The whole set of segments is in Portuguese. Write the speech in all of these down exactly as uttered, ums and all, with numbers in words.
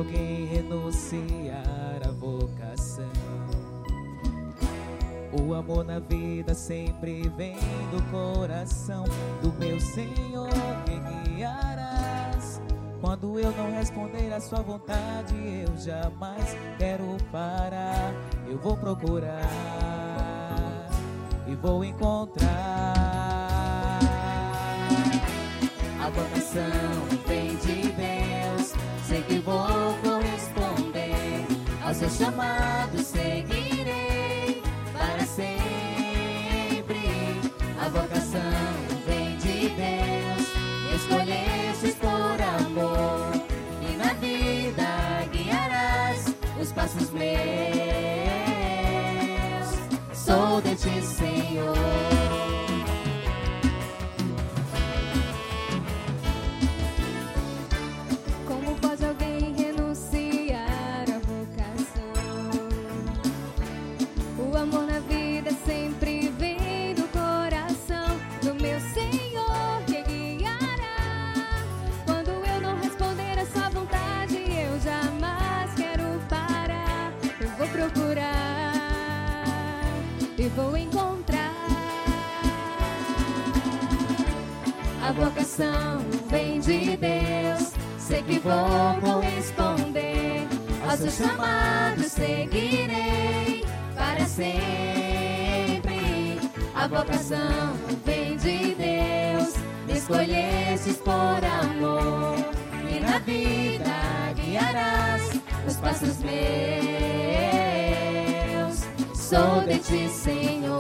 alguém renunciar à vocação. O amor na vida sempre vem do coração do meu Senhor que guiarás. Quando eu não responder à sua vontade, eu jamais quero parar. Eu vou procurar e vou encontrar. A vocação vem de Deus, sei que vou corresponder ao seu chamado, seguirei para sempre. A vocação vem de Deus, escolhestes por amor, e na vida guiarás os passos meus. Sou de ti, Senhor. Como pode alguém renunciar à vocação? O amor na vida sempre vem do coração do meu Senhor que guiará. Quando eu não responder a sua vontade, eu jamais quero parar. Eu vou procurar e vou encontrar. A vocação vem de Deus, sei que vou corresponder ao seu chamado, seguirei para sempre. A vocação vem de Deus, escolhestes por amor, e na vida guiarás os passos meus. Sou de ti, Senhor.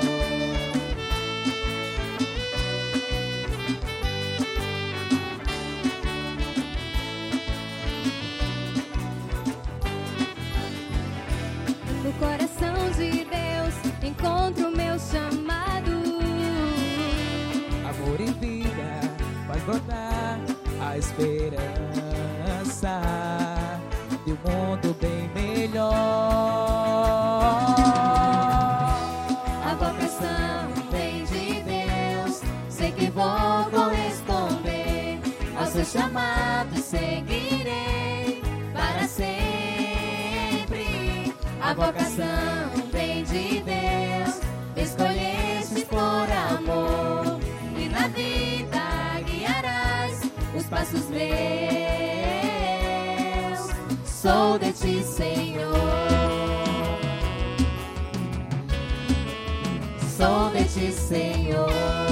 No coração de Deus encontro o meu chamado. Amor e vida faz brotar a esperança de um mundo bem melhor. A vocação vem de Deus, sei que vou corresponder ao seu chamado, seguirei para sempre. A vocação vem de Deus, escolhestes por amor, e na vida guiarás os passos meus. Sou de ti, Senhor. Sou de ti, Senhor.